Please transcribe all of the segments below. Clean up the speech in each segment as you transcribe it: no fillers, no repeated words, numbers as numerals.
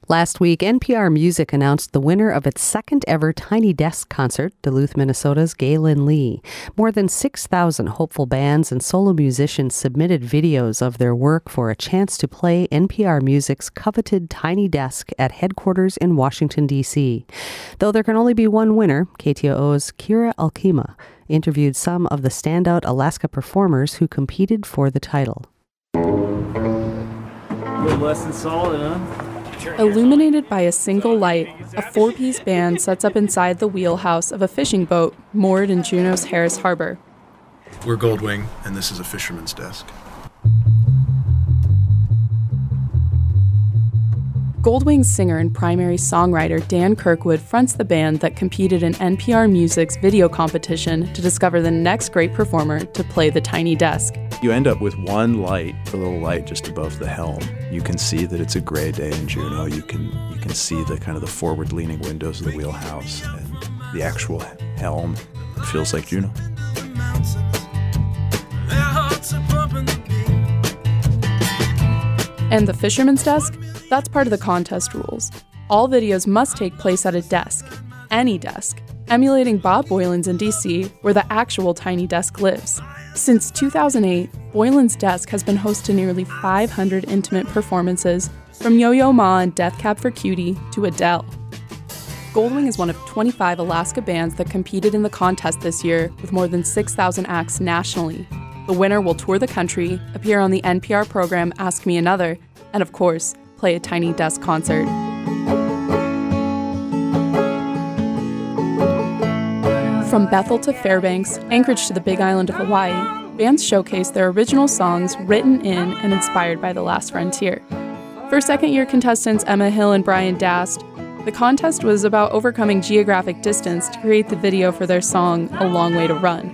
Last week, NPR Music announced the winner of its second ever Tiny Desk concert, Duluth, Minnesota's Galen Lee. More than 6,000 hopeful bands and solo musicians submitted videos of their work for a chance to play NPR Music's coveted Tiny Desk at headquarters in Washington, D.C. Though there can only be one winner, KTOO's Kira Alkema interviewed some of the standout Alaska performers who competed for the title. A little less than solid, huh? Illuminated by a single light, a four-piece band sets up inside the wheelhouse of a fishing boat moored in Juneau's Harris Harbor. We're Goldwing, and this is a fisherman's desk. Goldwing's singer and primary songwriter Dan Kirkwood fronts the band that competed in NPR Music's video competition to discover the next great performer to play the Tiny Desk. You end up with one light, a little light just above the helm. You can see that it's a gray day in Juneau. You can see the kind of the forward-leaning windows of the wheelhouse and the actual helm. It feels like Juneau. And the fisherman's desk? That's part of the contest rules. All videos must take place at a desk, any desk, emulating Bob Boilen's in D.C., where the actual Tiny Desk lives. Since 2008, Boilen's desk has been host to nearly 500 intimate performances, from Yo-Yo Ma and Death Cab for Cutie to Adele. Goldwing is one of 25 Alaska bands that competed in the contest this year, with more than 6,000 acts nationally. The winner will tour the country, appear on the NPR program Ask Me Another, and of course, play a Tiny Desk concert. From Bethel to Fairbanks, Anchorage to the Big Island of Hawaii, bands showcase their original songs written in and inspired by the last frontier. For second-year contestants Emma Hill and Brian Dast, the contest was about overcoming geographic distance to create the video for their song, A Long Way to Run.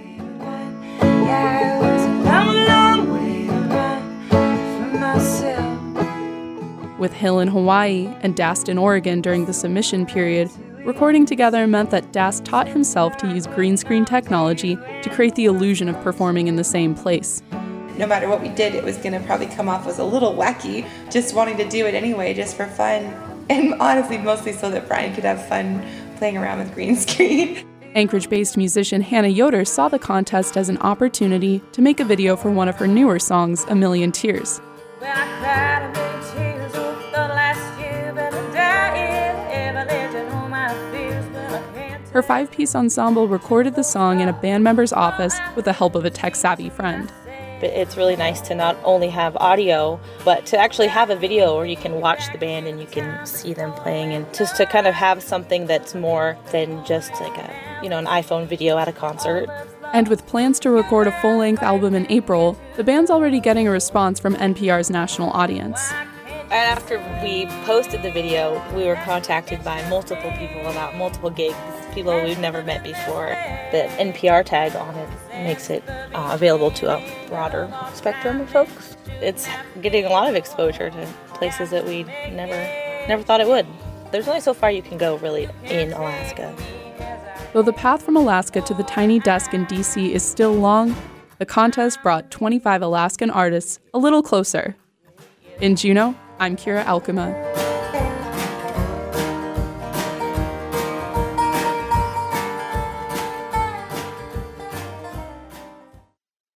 With Hill in Hawaii and Dast in Oregon during the submission period, recording together meant that Dast taught himself to use green screen technology to create the illusion of performing in the same place. No matter what we did, it was going to probably come off as a little wacky, just wanting to do it anyway, just for fun. And honestly, mostly so that Brian could have fun playing around with green screen. Anchorage-based musician Hannah Yoder saw the contest as an opportunity to make a video for one of her newer songs, A Million Tears. Her five-piece ensemble recorded the song in a band member's office with the help of a tech-savvy friend. It's really nice to not only have audio, but to actually have a video where you can watch the band and you can see them playing, and just to kind of have something that's more than just like an iPhone video at a concert. And with plans to record a full-length album in April, the band's already getting a response from NPR's national audience. After we posted the video, we were contacted by multiple people about multiple gigs, people we've never met before. The NPR tag on it makes it available to a broader spectrum of folks. It's getting a lot of exposure to places that we never thought it would. There's only so far you can go, really, in Alaska. Though the path from Alaska to the Tiny Desk in D.C. is still long, the contest brought 25 Alaskan artists a little closer. In Juneau, I'm Kira Alkema.